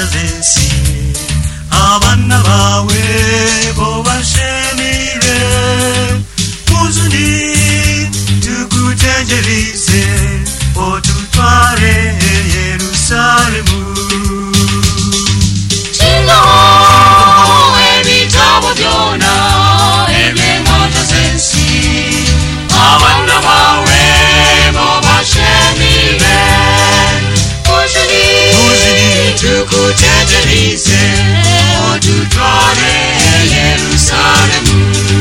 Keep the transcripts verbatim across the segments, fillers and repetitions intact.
zensi abana bawe bo bashemire muzuni tukutenjerize otutware Yerusalemu Chingo ebitabo byona eby'enkota zensi abana bawe bo bashemire muzuni tukutenjerize otutware Yerusalemu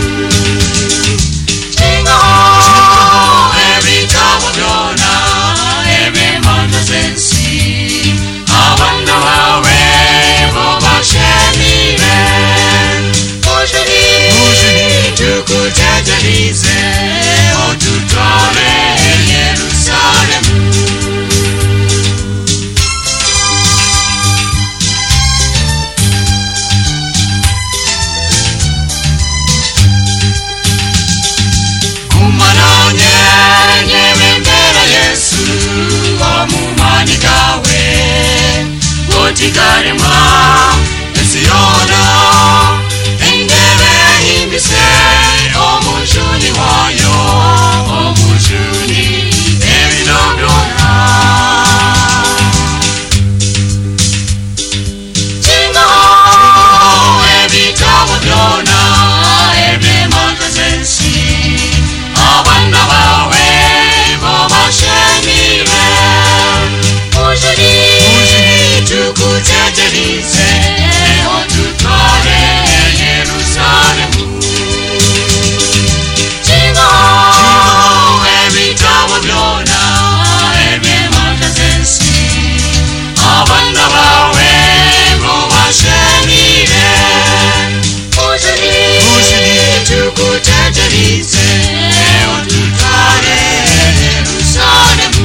Chingo ebitabo byona eby'enkota zensi abana bawe bo bashemire muzuni tukutenjerize otutware Yerusalemu Tikarema esiona endebe himbise omushuni wayo omushuni ebidobyona Chingo ebitabo byona eby'enkota zensi abana bawe bo bashemire muzuni tukutenjerize otutware Yerusalemu Chingo ebitabo byona eby'enkota zensi abana bawe bo bashemire muzuni tukutenjerize otutware Yerusalemu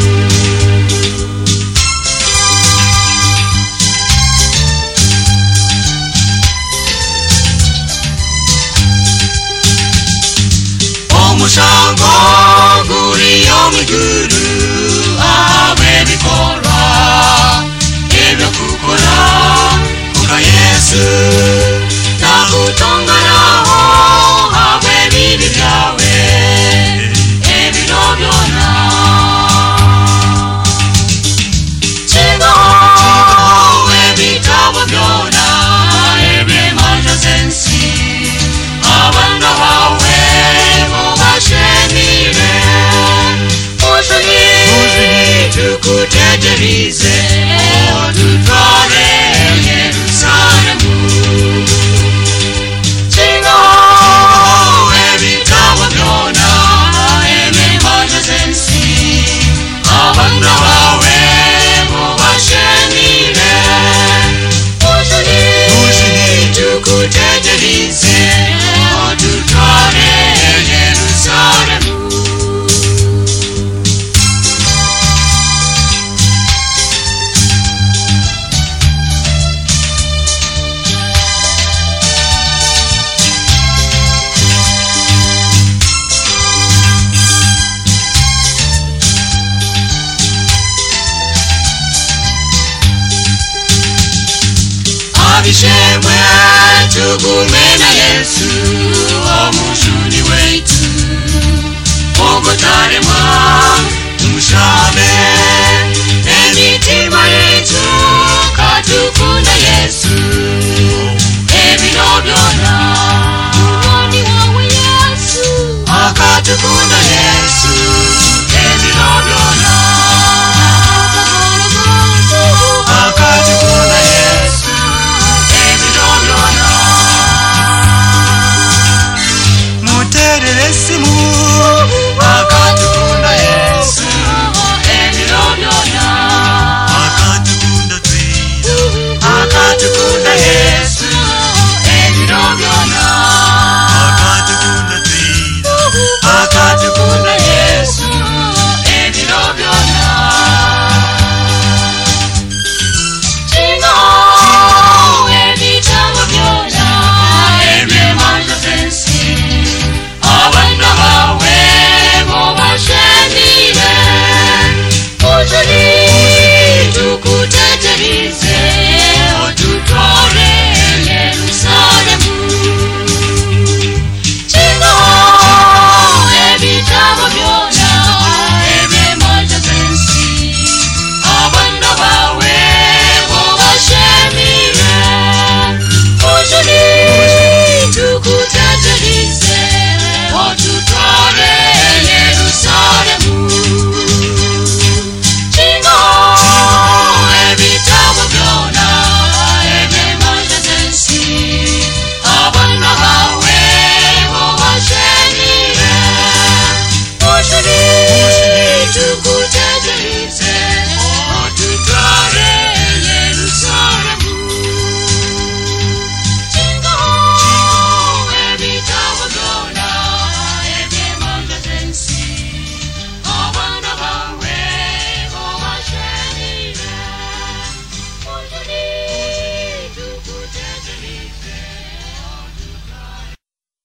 Mushango guri yomiguru abe bikora ebyo kukora kuka Yesu nakutonganaho abe bibi byawe ebidobyona Chingo ebitabo byona eby'enkota zensi abana bawe bashemire muzuni tukutenjerize otutware Yerusalemu Chingo ebitabo byona eby'enkota zensi abana bawe bo bashemire muzuni tukutenjerize otutware Yerusalemu Abishemwe tugumena Yesu omushuni wetu ogotarema tumushabe emitima